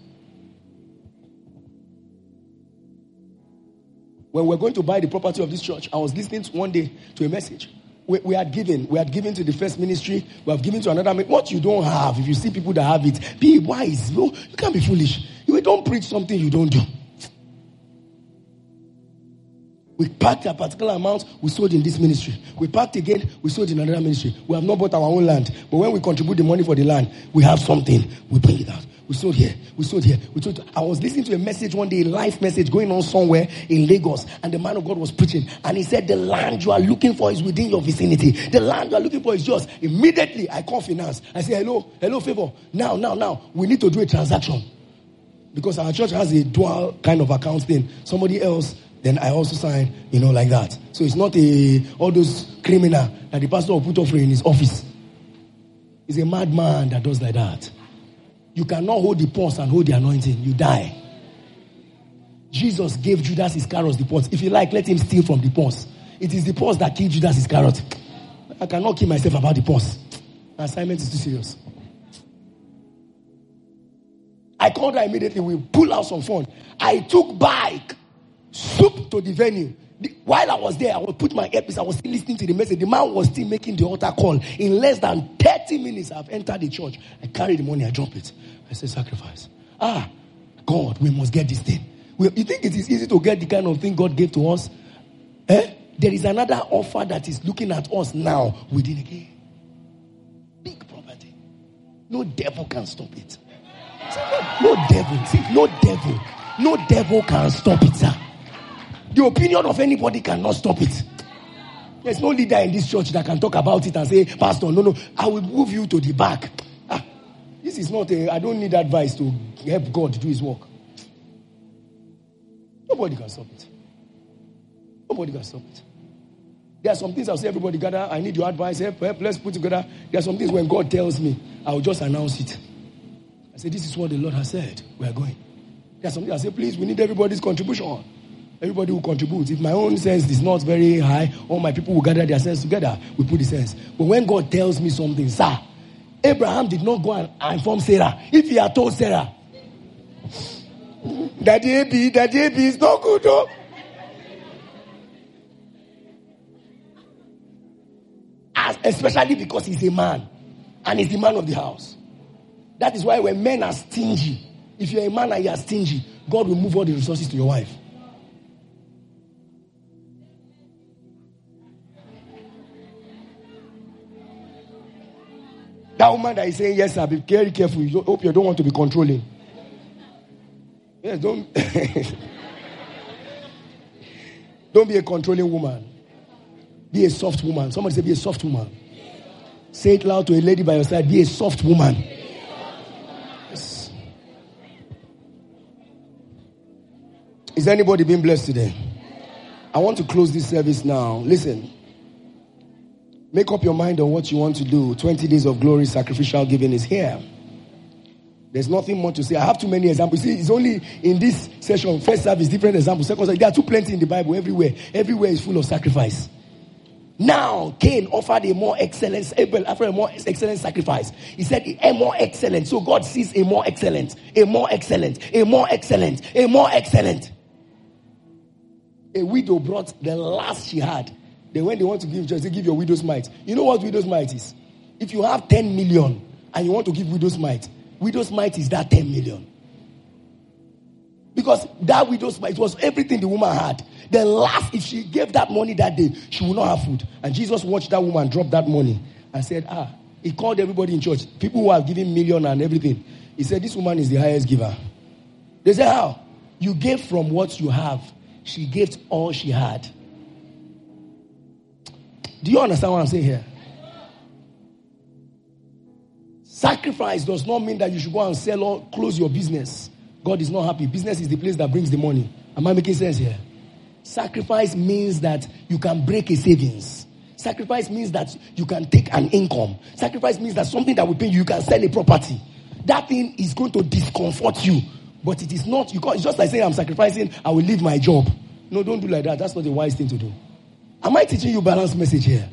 When we're going to buy the property of this church, I was listening one day to a message. We had given to the first ministry. We have given to another. What you don't have, if you see people that have it, be wise. You can't be foolish. You don't preach something you don't do. We packed a particular amount, we sold in this ministry. We packed again, we sold in another ministry. We have not bought our own land. But when we contribute the money for the land, we have something, we bring it out. We sold here, we sold here, we sold. I was listening to a message one day, a live message going on somewhere in Lagos, and the man of God was preaching, and he said, the land you are looking for is within your vicinity. The land you are looking for is yours. Immediately, I call finance. I say, hello, favor. Now, we need to do a transaction. Because our church has a dual kind of account thing. Somebody else, then I also sign, like that. So it's not all those criminal that the pastor will put offering in his office. It's a madman that does like that. You cannot hold the purse and hold the anointing. You die. Jesus gave Judas Iscariot the purse. If you like, let him steal from the purse. It is the purse that killed Judas Iscariot. I cannot kill myself about the purse. My assignment is too serious. I called her immediately. We pull out some funds. I took bike, soup to the venue. While I was there, I would put my earpiece. I was still listening to the message. The man was still making the altar call. In less than 30 minutes, I've entered the church. I carry the money. I drop it. I say, sacrifice. God, we must get this thing. You think it is easy to get the kind of thing God gave to us? There is another offer that is looking at us now within a game. Big property. No devil can stop it. No devil. No devil can stop it, sir. The opinion of anybody cannot stop it. There's no leader in this church that can talk about it and say, Pastor, no, I will move you to the back. This is not I don't need advice to help God do his work. Nobody can stop it. Nobody can stop it. There are some things I'll say, everybody gather, I need your advice, help, let's put together. There are some things when God tells me, I'll just announce it. I say, this is what the Lord has said. We are going. There are some things I say, please, we need everybody's contribution. Everybody will contribute. If my own sense is not very high, all my people will gather their sense together. We put the sense. But when God tells me something, sir, Abraham did not go and inform Sarah. If he had told Sarah, Daddy AB is not good, though. Especially because he's a man. And he's the man of the house. That is why when men are stingy, if you're a man and you are stingy, God will move all the resources to your wife. That woman that is saying, yes, sir, be very careful. You hope you don't want to be controlling. Yes, don't be a controlling woman. Be a soft woman. Somebody say, be a soft woman. Say it loud to a lady by your side. Be a soft woman. Yes. Is anybody being blessed today? I want to close this service now. Listen. Make up your mind on what you want to do. 20 days of glory, sacrificial giving is here. There's nothing more to say. I have too many examples. See, it's only in this session, first service, different examples. Second service, there are too plenty in the Bible everywhere. Everywhere is full of sacrifice. Now, Cain offered a more excellent, Abel offered a more excellent sacrifice. He said a more excellent. So God sees a more excellent, a more excellent, a more excellent, a more excellent. A widow brought the last she had. Then when they want to give church, they give your widow's mite. You know what widow's mite is? If you have 10 million and you want to give widow's mite is that 10 million. Because that widow's mite was everything the woman had. The last, if she gave that money that day, she would not have food. And Jesus watched that woman drop that money and said, he called everybody in church, people who are giving million and everything. He said, this woman is the highest giver. They said, how? You gave from what you have. She gave all she had. Do you understand what I'm saying here? Sacrifice does not mean that you should go and sell or close your business. God is not happy. Business is the place that brings the money. Am I making sense here? Sacrifice means that you can break a savings. Sacrifice means that you can take an income. Sacrifice means that something that will pay you can sell a property. That thing is going to discomfort you. But it is not, it's just like saying I'm sacrificing, I will leave my job. No, don't do like that. That's not the wise thing to do. Am I teaching you balanced message here?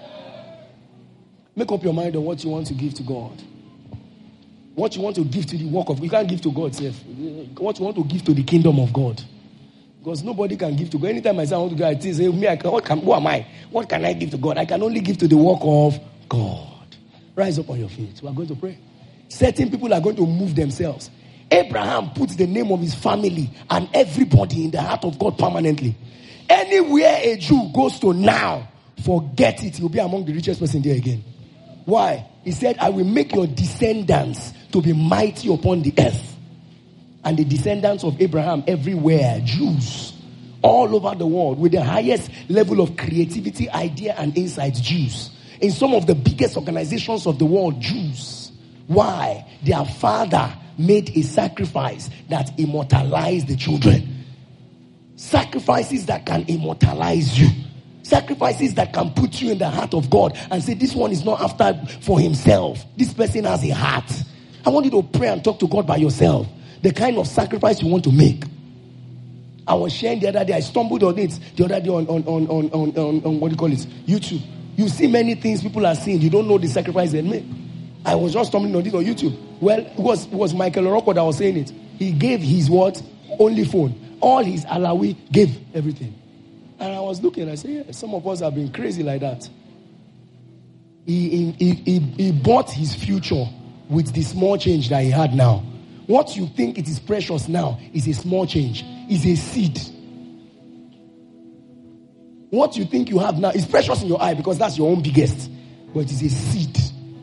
Make up your mind on what you want to give to God. What you want to give to the work of God. You can't give to God, self. What you want to give to the kingdom of God. Because nobody can give to God. Anytime I say I want to give, I say, who am I? What can I give to God? I can only give to the work of God. Rise up on your feet. We are going to pray. Certain people are going to move themselves. Abraham puts the name of his family and everybody in the heart of God permanently. Anywhere a Jew goes to now, forget it. He'll be among the richest person there again. Why? He said, I will make your descendants to be mighty upon the earth. And the descendants of Abraham everywhere, Jews, all over the world, with the highest level of creativity, idea, and insight, Jews. In some of the biggest organizations of the world, Jews. Why? Their father made a sacrifice that immortalized the children. Sacrifices that can immortalize you. Sacrifices that can put you in the heart of God and say, this one is not after for himself. This person has a heart. I want you to pray and talk to God by yourself. The kind of sacrifice you want to make. I was sharing the other day. I stumbled on it the other day on what do you call it? YouTube. You see many things people are seeing. You don't know the sacrifice they make. I was just stumbling on this on YouTube. Well, it was Michael Orocco that was saying it. He gave his what? Only phone. All his Alawi gave everything. And I was looking, I said, yeah, some of us have been crazy like that. He bought his future with the small change that he had now. What you think it is precious now is a small change, is a seed. What you think you have now is precious in your eye because that's your own biggest, but it is a seed.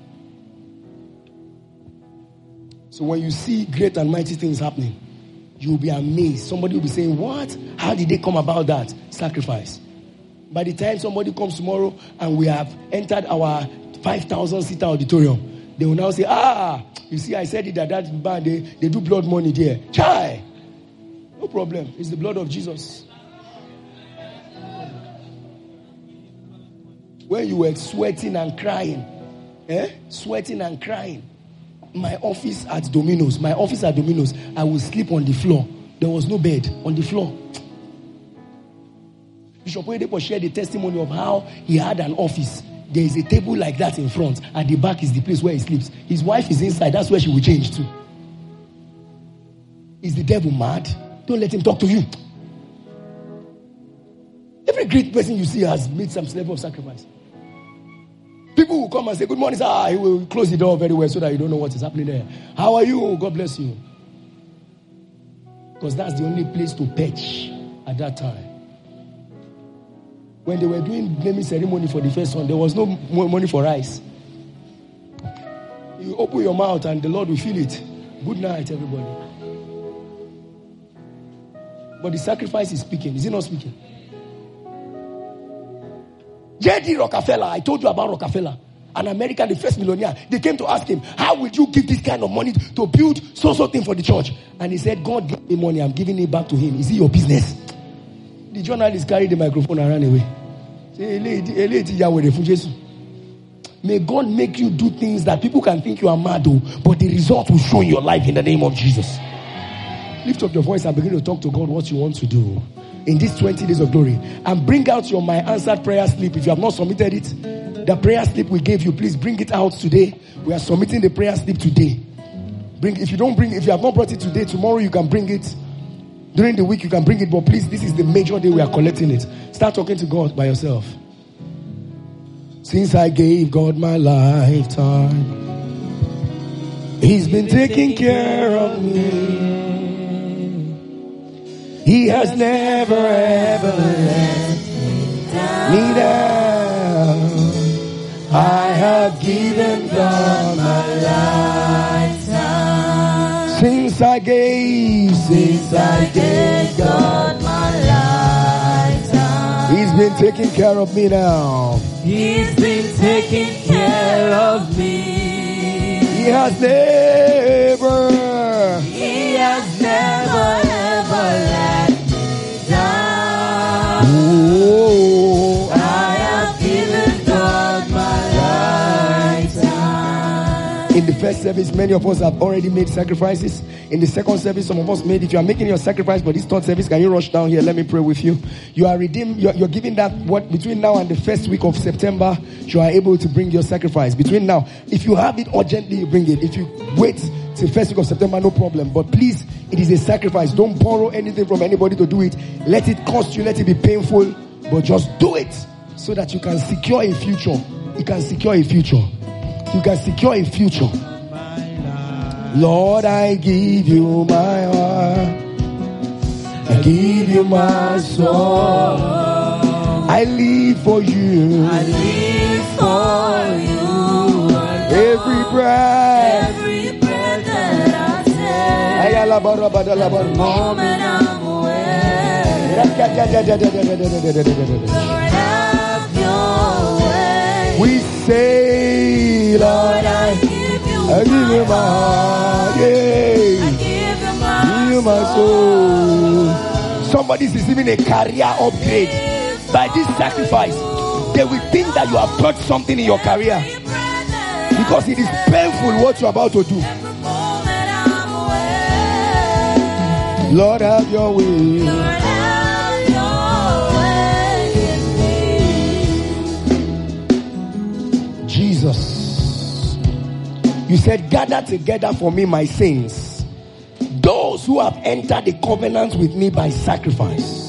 So when you see great and mighty things happening, you'll be amazed. Somebody will be saying, what? How did they come about that? Sacrifice. By the time somebody comes tomorrow and we have entered our 5,000-seater auditorium, they will now say, you see, I said it that band, they do blood money there. Chai! No problem. It's the blood of Jesus. When you were sweating and crying, sweating and crying, my office at Domino's, I would sleep on the floor. There was no bed on the floor. Bishop Oyedepo shared the testimony of how he had an office. There is a table like that in front. At the back is the place where he sleeps. His wife is inside. That's where she will change to. Is the devil mad? Don't let him talk to you. Every great person you see has made some level of sacrifice. People will come and say, good morning, sir. He will close the door very well so that you don't know what is happening there. How are you? God bless you. Because that's the only place to perch at that time. When they were doing naming ceremony for the first one, there was no money for rice. You open your mouth and the Lord will feel it. Good night, everybody. But the sacrifice is speaking. Is it not speaking? J.D. Rockefeller, I told you about Rockefeller. an American, the first millionaire. They came to ask him, how would you give this kind of money to build so thing for the church? And he said, God gave me money, I'm giving it back to him. Is it your business? The journalist carried the microphone and ran away. May God make you do things that people can think you are mad, but the result will show in your life in the name of Jesus. Lift up your voice and begin to talk to God what you want to do in these 20 days of glory. And bring out your My Answered Prayer slip. If you have not submitted it, the prayer slip we gave you, please bring it out today. We are submitting the prayer slip today. If you have not brought it today, tomorrow you can bring it. During the week you can bring it, but please, this is the major day we are collecting it. Start talking to God by yourself. Since I gave God my lifetime, He's been taking care of me. He has never ever let me down. I have given God my lifetime. Since I gave God my lifetime. He's been taking care of me now. He's been taking care of me. He has never ever let me down. Oh, I have given God my lifetime. In the first service, many of us have already made sacrifices. In the second service, some of us made. If you are making your sacrifice for this third service, can you rush down here? Let me pray with you. You are redeemed. You're giving that what between now and the first week of September, you are able to bring your sacrifice. Between now, if you have it urgently, you bring it. If you wait till first week of September, no problem. But please, it is a sacrifice. Don't borrow anything from anybody to do it. Let it cost you. Let it be painful. But just do it so that you can secure a future. You can secure a future. You can secure a future. Lord, I give you my heart. I give you my soul. I live for you. I live for you. Every breath that I take. The moment I'm away. Lord, have your way. we say, Lord, I give you I give you my heart, yeah. I give you my soul. Somebody's receiving a career upgrade by this sacrifice. They will think that you have got something in your career because it is painful what you're about to do. Lord, have your way. Jesus, you said, gather together for me my saints, those who have entered the covenant with me by sacrifice.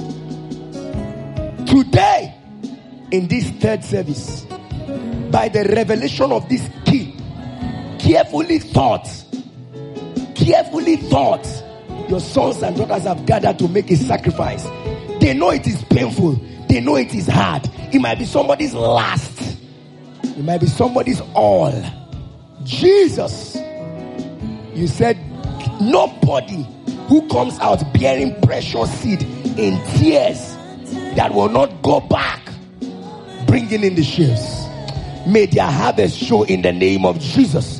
Today, in this third service, by the revelation of this key, carefully thought, your sons and daughters have gathered to make a sacrifice. They know it is painful. They know it is hard. It might be somebody's last. It might be somebody's all. Jesus, you said nobody who comes out bearing precious seed in tears that will not go back bringing in the sheaves. May their harvest show in the name of Jesus.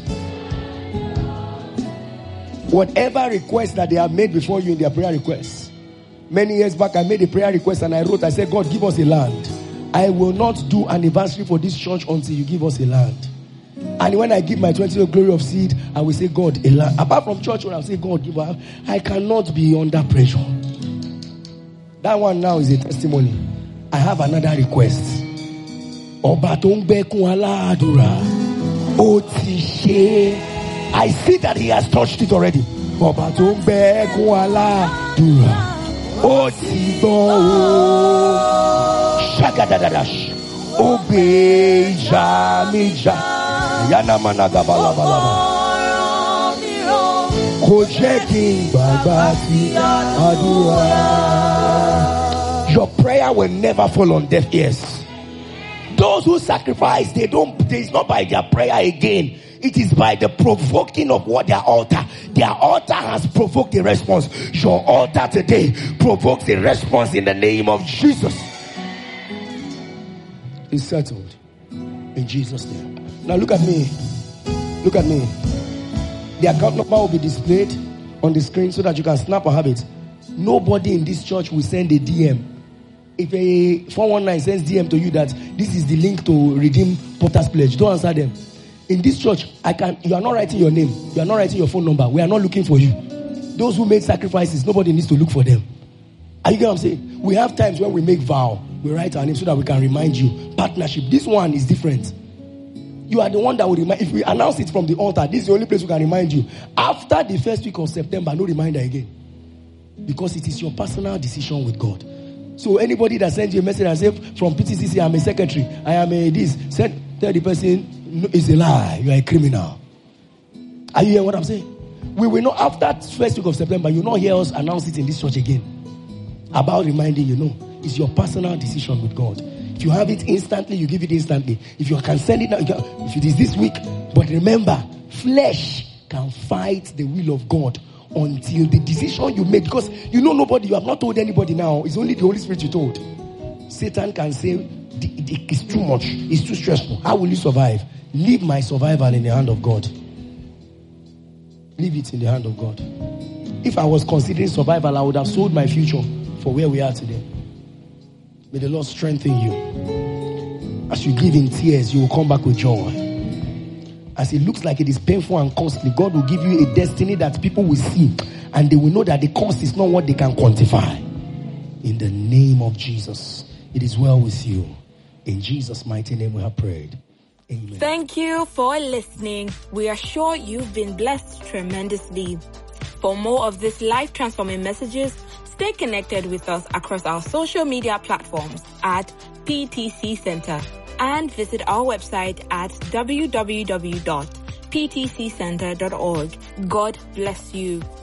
Whatever request that they have made before you in their prayer requests. Many years back I made a prayer request and I said, God, give us a land. I will not do anniversary for this church until you give us a land. And when I give my 20th glory of seed, I will say, God, a land. Apart from church, when I say, God, give up, I cannot be under pressure. That one now is a testimony. I have another request. I see that he has touched it already. Shagadadash. Obey Jamija. Yana managa balabalaba. Kojeking babati adura. Your prayer will never fall on deaf ears. Those who sacrifice, it's not by their prayer again. It is by the provoking of what their altar has provoked a response. Your altar today provokes a response in the name of Jesus. It's settled. In Jesus' name. Now look at me. Look at me. The account number will be displayed on the screen so that you can snap and have it. Nobody in this church will send a DM. If a 419 sends DM to you that this is the link to redeem Potter's Pledge, don't answer them. In this church, you are not writing your name. You are not writing your phone number. We are not looking for you. Those who make sacrifices, nobody needs to look for them. Are you get what I'm saying? We have times when we make vow. We write our name so that we can remind you. Partnership. This one is different. You are the one that will remind. If we announce it from the altar, this is the only place we can remind you. After the first week of September, no reminder again. Because it is your personal decision with God. So anybody that sends you a message and says, from PTCC, I'm a secretary, I am a this, tell the person, no, it's a lie, you are a criminal. Are you hearing what I'm saying? We will not, after first week of September, you will not hear us announce it in this church again. About reminding you, no, it's your personal decision with God. If you have it instantly, you give it instantly. If you can send it now, if it is this week, but remember, flesh can fight the will of God until the decision you make, because you know nobody, you have not told anybody now, it's only the Holy Spirit you told. Satan can say, it's too much, it's too stressful. How will you survive? Leave my survival in the hand of God. Leave it in the hand of God. If I was considering survival, I would have sold my future for where we are today. May the Lord strengthen you. As you give in tears, you will come back with joy. As it looks like it is painful and costly, God will give you a destiny that people will see, and they will know that the cost is not what they can quantify. In the name of Jesus, it is well with you. In Jesus' mighty name we have prayed. Amen. Thank you for listening. We are sure you've been blessed tremendously. For more of these life-transforming messages, stay connected with us across our social media platforms at PTC Center, and visit our website at www.ptccenter.org. God bless you.